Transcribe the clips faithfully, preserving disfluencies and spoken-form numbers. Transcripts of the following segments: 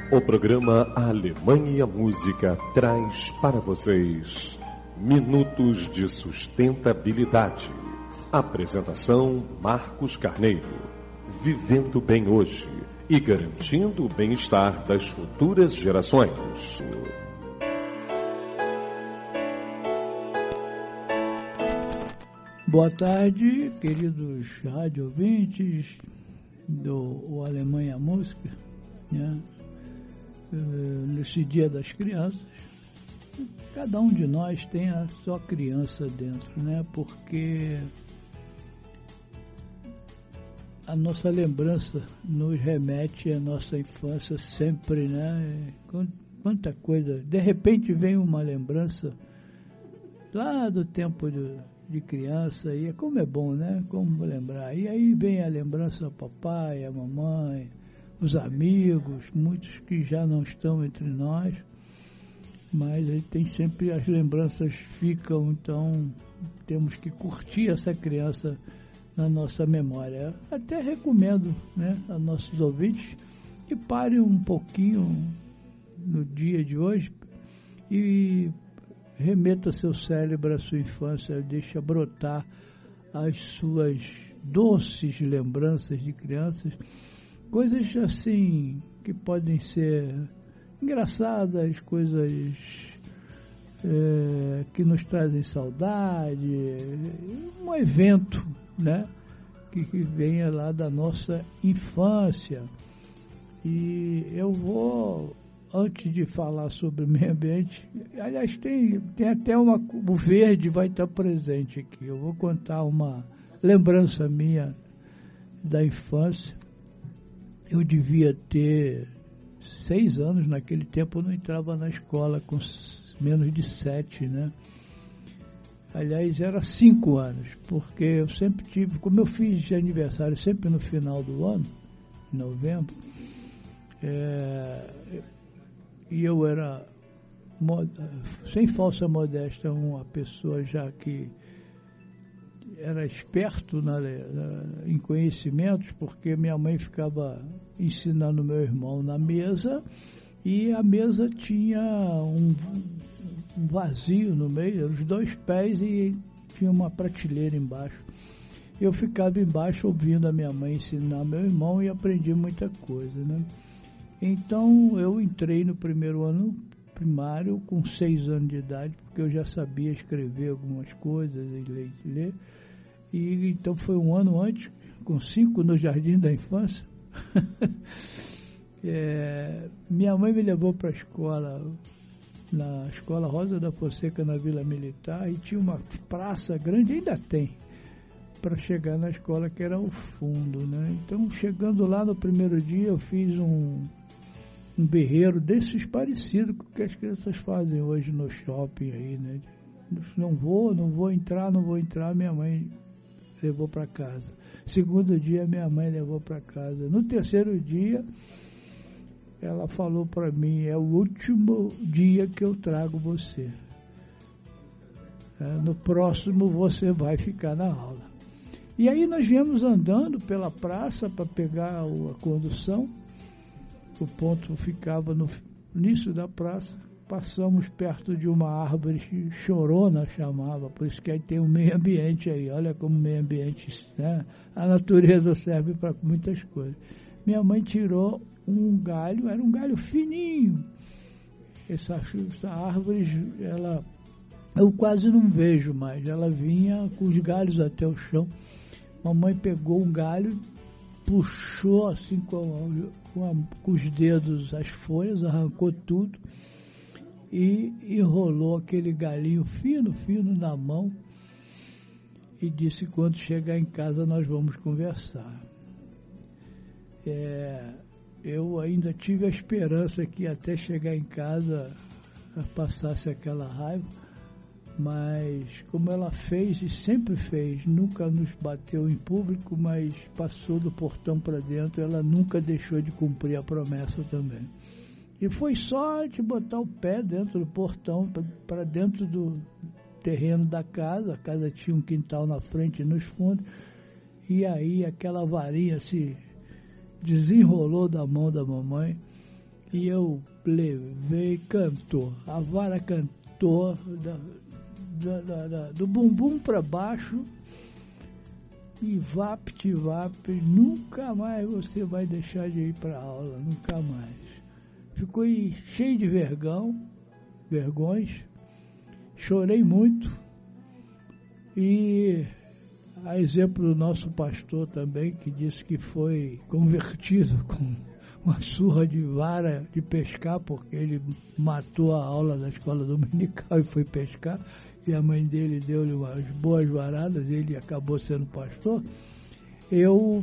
O programa Alemanha e a Música traz para vocês Minutos de Sustentabilidade. Apresentação Marcos Carneiro. Vivendo bem hoje e garantindo o bem-estar das futuras gerações. Boa tarde, queridos rádio ouvintes do Alemanha e a Música, né? Nesse Dia das Crianças, cada um de nós tem a sua criança dentro, né? Porque a nossa lembrança nos remete à nossa infância sempre, né? Quanta coisa, de repente vem uma lembrança lá do tempo de, de criança, e como é bom, né? Como lembrar, e aí vem a lembrança do papai, a mamãe, os amigos, muitos que já não estão entre nós, mas aí tem sempre, as lembranças ficam, então temos que curtir essa criança na nossa memória. Até recomendo, né, a nossos ouvintes que parem um pouquinho no dia de hoje e remeta seu cérebro à sua infância, deixa brotar as suas doces lembranças de crianças. Coisas assim que podem ser engraçadas, coisas é, que nos trazem saudade, um evento, né, que, que venha lá da nossa infância. E eu vou, antes de falar sobre o meio ambiente, aliás, tem, tem até uma, o verde vai estar presente aqui. Eu vou contar uma lembrança minha da infância. Eu devia ter seis anos, naquele tempo eu não entrava na escola com menos de sete, né? Aliás, era cinco anos, porque eu sempre tive, como eu fiz de aniversário sempre no final do ano, em novembro, é, e eu era, sem falsa modéstia, uma pessoa já que era esperto na, na, em conhecimentos, porque minha mãe ficava ensinando meu irmão na mesa, e a mesa tinha um, um vazio no meio, os dois pés, e tinha uma prateleira embaixo. Eu ficava embaixo ouvindo a minha mãe ensinar meu irmão e aprendi muita coisa, né? Então eu entrei no primeiro ano primário com seis anos de idade, porque eu já sabia escrever algumas coisas e ler, ler. E então foi um ano antes, com cinco no Jardim da Infância. é, minha mãe me levou para a escola, na Escola Rosa da Fonseca, na Vila Militar, e tinha uma praça grande, ainda tem, para chegar na escola, que era o fundo, né? Então, chegando lá no primeiro dia, eu fiz um, um berreiro desses parecidos com o que as crianças fazem hoje no shopping aí, né? Não vou, não vou entrar, não vou entrar, minha mãe levou para casa. Segundo dia, minha mãe levou para casa. No terceiro dia, ela falou para mim: é o último dia que eu trago você. É, no próximo você vai ficar na aula. E aí nós viemos andando pela praça para pegar a condução. O ponto ficava no início da praça. Passamos perto de uma árvore chorona, chamava, por isso que aí tem o meio ambiente aí. Olha como o meio ambiente, né? A natureza serve para muitas coisas. Minha mãe tirou um galho, era um galho fininho. Essa, essa árvore, ela, eu quase não vejo mais, ela vinha com os galhos até o chão. Mamãe pegou um galho, puxou assim com, a, com, a, com os dedos as folhas, arrancou tudo, e enrolou aquele galinho fino, fino na mão e disse: quando chegar em casa nós vamos conversar. É, eu ainda tive a esperança que até chegar em casa passasse aquela raiva, mas como ela fez e sempre fez, nunca nos bateu em público, mas passou do portão para dentro, ela nunca deixou de cumprir a promessa também. E foi só de botar o pé dentro do portão, para dentro do terreno da casa. A casa tinha um quintal na frente e nos fundos. E aí aquela varinha se desenrolou da mão da mamãe E eu levei cantor, a vara cantor, da, da, da, da, do bumbum para baixo, e vap-te-vap, nunca mais você vai deixar de ir para aula, nunca mais. Ficou cheio de vergão, vergões, chorei muito, e a exemplo do nosso pastor também, que disse que foi convertido com uma surra de vara de pescar, porque ele matou a aula da escola dominical e foi pescar, e a mãe dele deu-lhe umas boas varadas, e ele acabou sendo pastor. Eu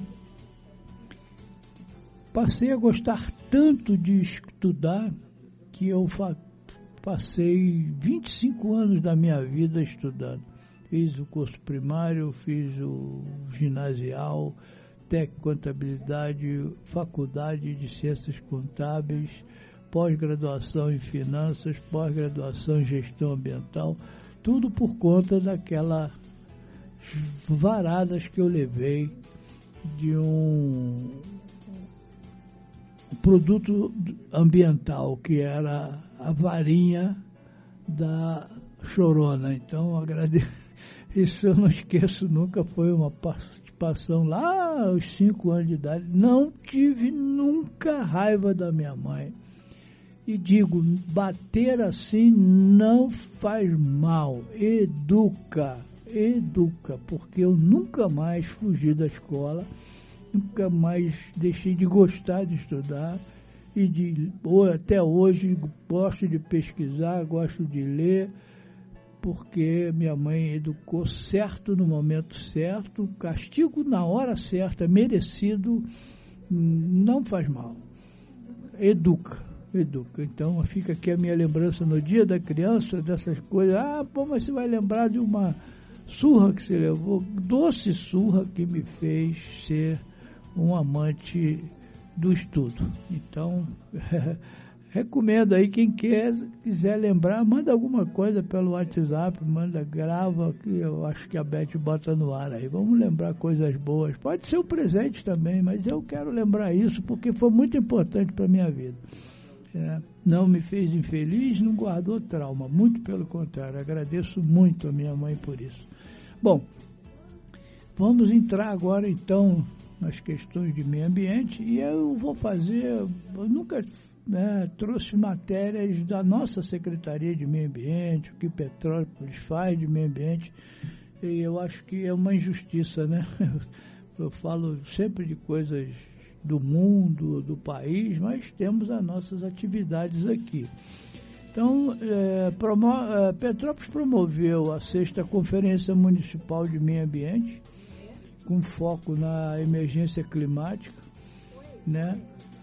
passei a gostar tanto de estudar que eu fa- passei vinte e cinco anos da minha vida estudando. Fiz o curso primário, fiz o ginasial, técnico contabilidade, faculdade de ciências contábeis, pós-graduação em finanças, pós-graduação em gestão ambiental, tudo por conta daquelas varadas que eu levei de um produto ambiental, que era a varinha da chorona. Então, agradeço. Isso eu não esqueço nunca, foi uma participação lá aos cinco anos de idade. Não tive nunca raiva da minha mãe. E digo, bater assim não faz mal, educa, educa, porque eu nunca mais fugi da escola, nunca mais deixei de gostar de estudar, e de, até hoje gosto de pesquisar, gosto de ler, porque minha mãe educou certo no momento certo, castigo na hora certa, merecido, não faz mal. Educa, educa. Então fica aqui a minha lembrança no dia da criança, dessas coisas. Ah, pô, mas você vai lembrar de uma surra que você levou, doce surra que me fez ser um amante do estudo. Então, recomendo aí, quem quer, quiser lembrar, manda alguma coisa pelo WhatsApp, manda, grava, que eu acho que a Beth bota no ar aí. Vamos lembrar coisas boas. Pode ser um presente também, mas eu quero lembrar isso porque foi muito importante para a minha vida. É, não me fez infeliz, não guardou trauma, muito pelo contrário. Agradeço muito a minha mãe por isso. Bom, vamos entrar agora então nas questões de meio ambiente, e eu vou fazer, eu nunca né, trouxe matérias da nossa Secretaria de Meio Ambiente, o que Petrópolis faz de meio ambiente, e eu acho que é uma injustiça, né? Eu falo sempre de coisas do mundo, do país, mas temos as nossas atividades aqui. Então, é, promo, é, Petrópolis promoveu a sexta Conferência Municipal de Meio Ambiente, com foco na emergência climática, né?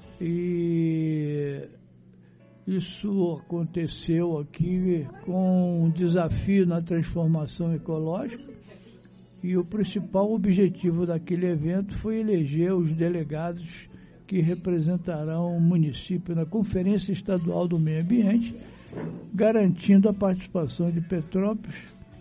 E isso aconteceu aqui com um desafio na transformação ecológica, e o principal objetivo daquele evento foi eleger os delegados que representarão o município na Conferência Estadual do Meio Ambiente, garantindo a participação de Petrópolis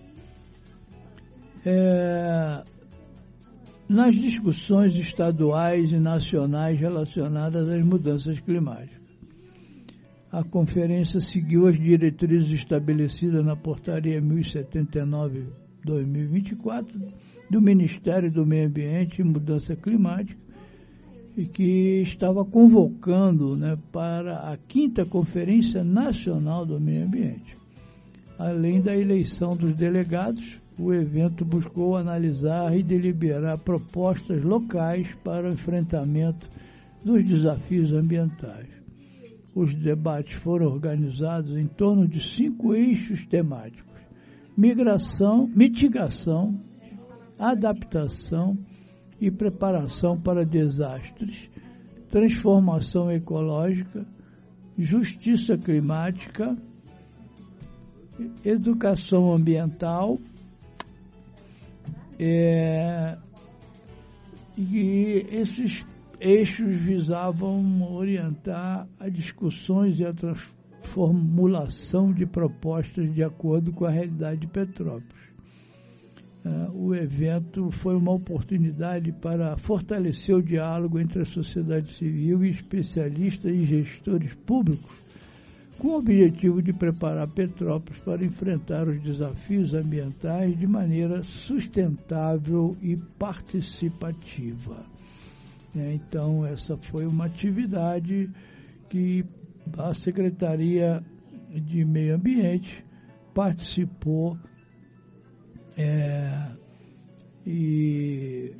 é, nas discussões estaduais e nacionais relacionadas às mudanças climáticas. A conferência seguiu as diretrizes estabelecidas na Portaria mil e setenta e nove barra dois mil e vinte e quatro do Ministério do Meio Ambiente e Mudança Climática, e que estava convocando, né, para a quinta Conferência Nacional do Meio Ambiente. Além da eleição dos delegados, o evento buscou analisar e deliberar propostas locais para o enfrentamento dos desafios ambientais. Os debates foram organizados em torno de cinco eixos temáticos: migração, mitigação, adaptação e preparação para desastres, transformação ecológica, justiça climática, educação ambiental, é, e esses eixos visavam orientar a discussões e a formulação de propostas de acordo com a realidade de Petrópolis. Uh, o evento foi uma oportunidade para fortalecer o diálogo entre a sociedade civil e especialistas e gestores públicos, com o objetivo de preparar Petrópolis para enfrentar os desafios ambientais de maneira sustentável e participativa. É, então, essa foi uma atividade que a Secretaria de Meio Ambiente participou É, e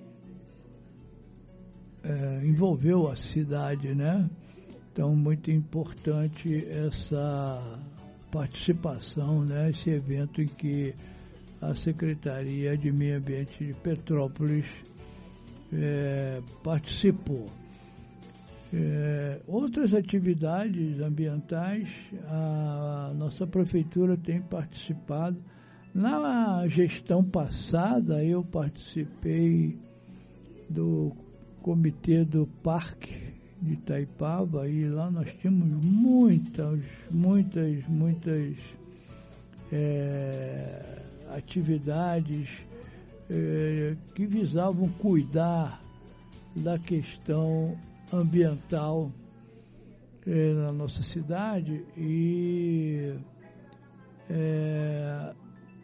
é, envolveu a cidade, né? Então, muito importante essa participação, né? Esse evento em que a Secretaria de Meio Ambiente de Petrópolis é, participou. É, outras atividades ambientais, a nossa prefeitura tem participado. Na gestão passada, eu participei do comitê do Parque de Itaipava e lá nós tínhamos muitas, muitas, muitas é, atividades é, que visavam cuidar da questão ambiental é, na nossa cidade e é,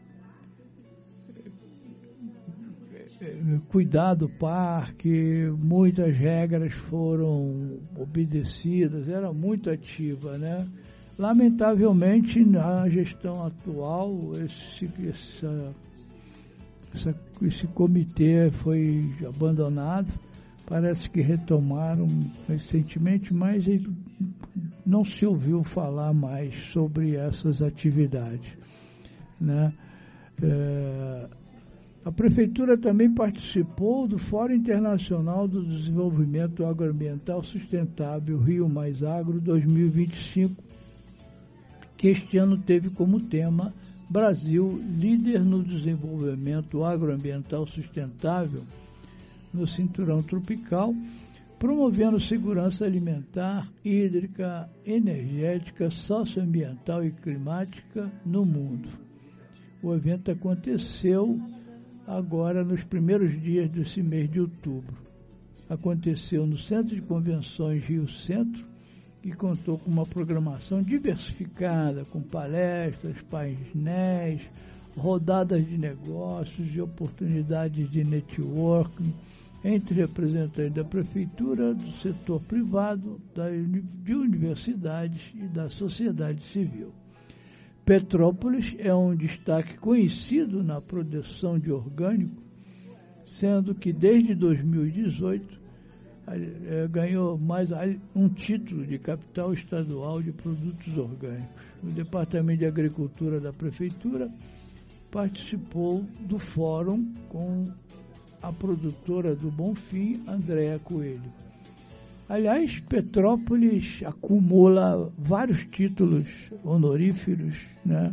cuidar do parque, muitas regras foram obedecidas, era muito ativa, né? Lamentavelmente, na gestão atual, esse, essa, essa, esse comitê foi abandonado, parece que retomaram recentemente, mas não se ouviu falar mais sobre essas atividades, né? É, a Prefeitura também participou do Fórum Internacional do Desenvolvimento Agroambiental Sustentável Rio Mais Agro dois mil e vinte e cinco, que este ano teve como tema Brasil, líder no desenvolvimento agroambiental sustentável no cinturão tropical, promovendo segurança alimentar, hídrica, energética, socioambiental e climática no mundo. O evento aconteceu agora nos primeiros dias desse mês de outubro. Aconteceu no Centro de Convenções Rio Centro e contou com uma programação diversificada, com palestras, painéis, rodadas de negócios e oportunidades de networking entre representantes da Prefeitura, do setor privado, da, de universidades e da sociedade civil. Petrópolis é um destaque conhecido na produção de orgânico, sendo que desde dois mil e dezoito é, ganhou mais um título de capital estadual de produtos orgânicos. O Departamento de Agricultura da Prefeitura participou do fórum com a produtora do Bonfim, Andréa Coelho. Aliás, Petrópolis acumula vários títulos honoríferos, né?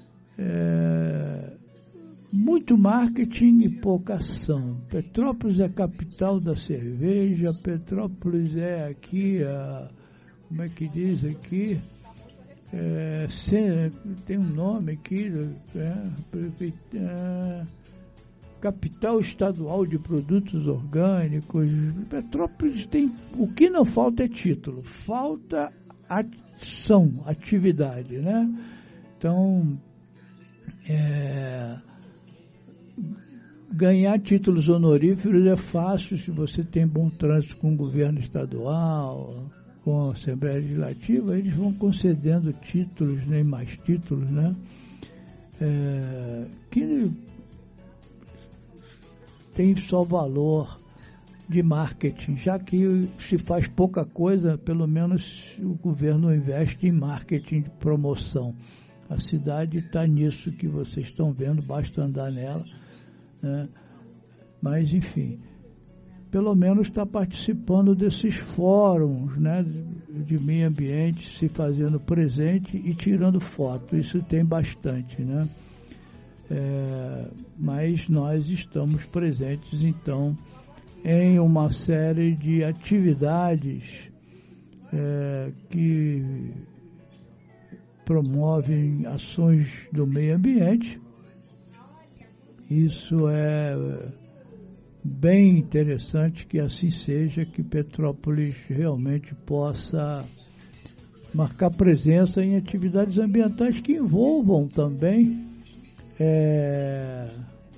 É, muito marketing e pouca ação. Petrópolis é a capital da cerveja, Petrópolis é aqui, a, como é que diz aqui? É, tem um nome aqui, é, é, Capital Estadual de Produtos Orgânicos. Petrópolis tem... O que não falta é título, falta ação, atividade, né? Então, é, ganhar títulos honoríferos é fácil se você tem bom trânsito com o governo estadual, com a Assembleia Legislativa, eles vão concedendo títulos, nem mais títulos, né? É, que tem só valor de marketing, já que se faz pouca coisa, pelo menos o governo investe em marketing de promoção. A cidade está nisso que vocês estão vendo, basta andar nela, né? Mas, enfim, pelo menos está participando desses fóruns, né, de meio ambiente, se fazendo presente e tirando foto. Isso tem bastante, né? É, mas nós estamos presentes, então, em uma série de atividades é, que promovem ações do meio ambiente Isso é bem interessante que assim seja, que Petrópolis realmente possa marcar presença em atividades ambientais que envolvam também é,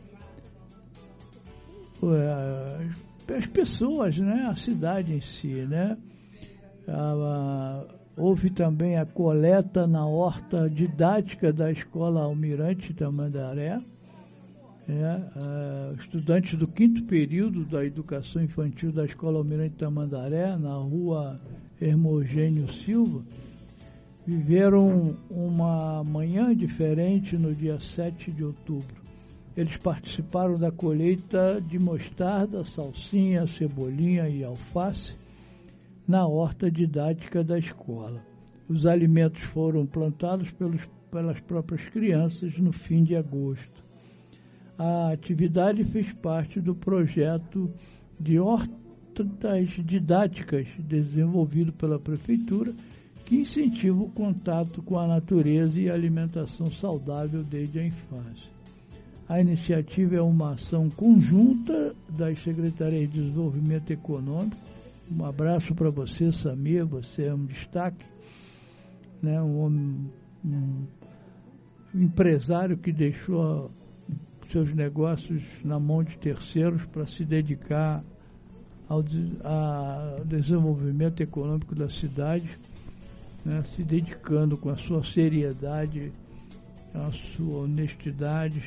as pessoas, né? A cidade em si, né? A, a, houve também a coleta na horta didática da Escola Almirante Tamandaré. É, uh, estudantes do quinto período da educação infantil da Escola Almirante Tamandaré, na rua Hermogênio Silva, viveram uma manhã diferente no dia sete de outubro. Eles participaram da colheita de mostarda, salsinha, cebolinha e alface na horta didática da escola. Os alimentos foram plantados pelos, pelas próprias crianças no fim de agosto. A atividade fez parte do projeto de hortas didáticas desenvolvido pela Prefeitura, que incentiva o contato com a natureza e a alimentação saudável desde a infância. A iniciativa é uma ação conjunta das Secretarias de Desenvolvimento Econômico. Um abraço para você, Samir, você é um destaque, né? um homem, um empresário que deixou seus negócios na mão de terceiros para se dedicar ao, ao desenvolvimento econômico da cidade, né, se dedicando com a sua seriedade, a sua honestidade,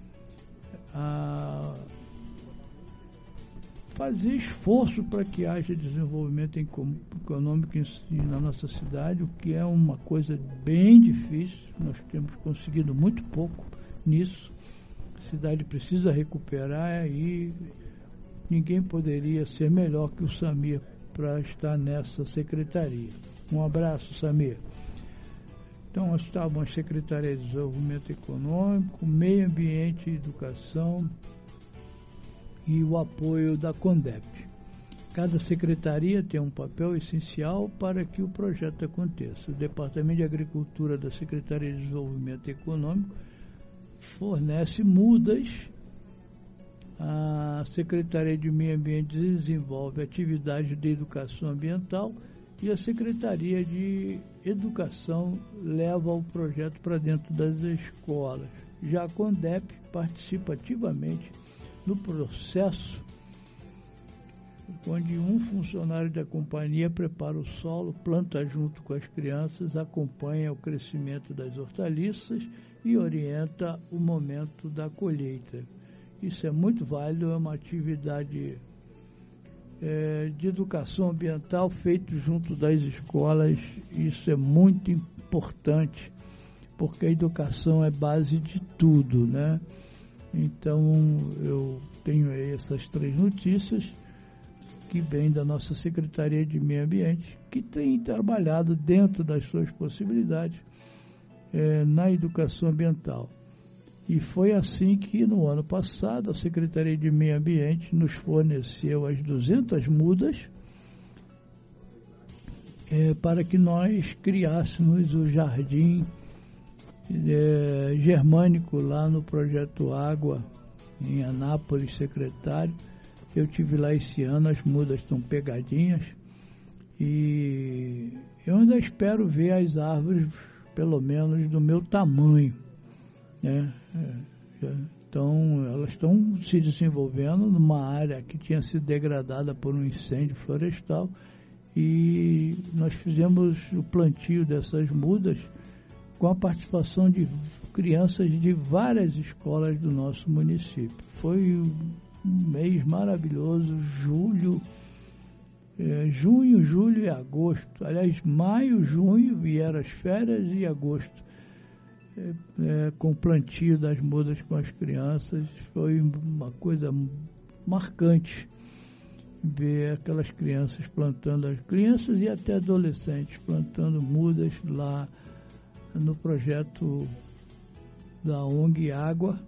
a fazer esforço para que haja desenvolvimento econômico na nossa cidade, o que é uma coisa bem difícil. Nós temos conseguido muito pouco nisso. A cidade precisa recuperar e ninguém poderia ser melhor que o Samir para estar nessa secretaria. Um abraço, Samir. Então, estavam as Secretarias de Desenvolvimento Econômico, Meio Ambiente e Educação e o apoio da CONDEP. Cada secretaria tem um papel essencial para que o projeto aconteça. O Departamento de Agricultura da Secretaria de Desenvolvimento Econômico fornece mudas, a Secretaria de Meio Ambiente desenvolve atividades de educação ambiental e a Secretaria de Educação leva o projeto para dentro das escolas. Já a CONDEP participa ativamente no processo, onde um funcionário da companhia prepara o solo, planta junto com as crianças, acompanha o crescimento das hortaliças e orienta o momento da colheita. Isso é muito válido, é uma atividade é, de educação ambiental feita junto das escolas. Isso é muito importante, porque a educação é base de tudo, né? Então, eu tenho essas três notícias que vêm da nossa Secretaria de Meio Ambiente, que tem trabalhado dentro das suas possibilidades É, na educação ambiental. E foi assim que no ano passado a Secretaria de Meio Ambiente nos forneceu as duzentas mudas é, para que nós criássemos o jardim é, germânico lá no Projeto Água, em Anápolis, secretário. Eu tive lá esse ano, as mudas estão pegadinhas e eu ainda espero ver as árvores pelo menos do meu tamanho, né? Então, elas estão se desenvolvendo numa área que tinha sido degradada por um incêndio florestal e nós fizemos o plantio dessas mudas com a participação de crianças de várias escolas do nosso município. Foi um mês maravilhoso, julho, É, junho, julho e agosto. Aliás, maio, junho vieram as férias e agosto. É, é, com o plantio das mudas com as crianças. Foi uma coisa marcante ver aquelas crianças plantando, as crianças e até adolescentes plantando mudas lá no projeto da O N G Água.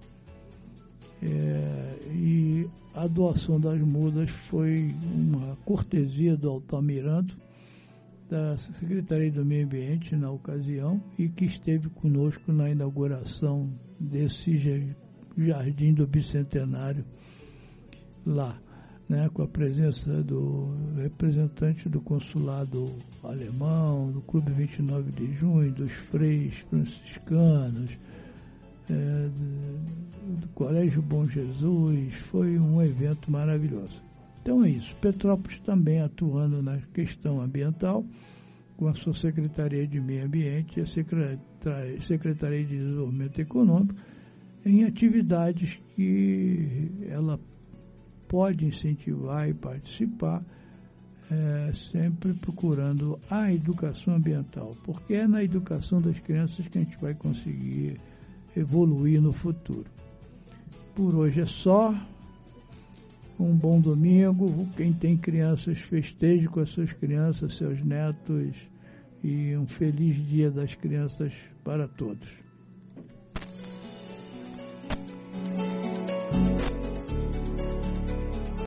É, e a doação das mudas foi uma cortesia do Altamirando, da Secretaria do Meio Ambiente na ocasião, e que esteve conosco na inauguração desse Jardim do Bicentenário, lá, né, com a presença do representante do consulado alemão, do Clube vinte e nove de junho, dos freis franciscanos, é, do, do Colégio Bom Jesus. Foi um evento maravilhoso. Então é isso. Petrópolis também atuando na questão ambiental, com a sua Secretaria de Meio Ambiente e a Secretaria de Desenvolvimento Econômico, em atividades que ela pode incentivar e participar, é, sempre procurando a educação ambiental, porque é na educação das crianças que a gente vai conseguir evoluir no futuro. Por hoje é só. Um bom domingo. Quem tem crianças, festeje com as suas crianças, seus netos, e um feliz Dia das Crianças para todos.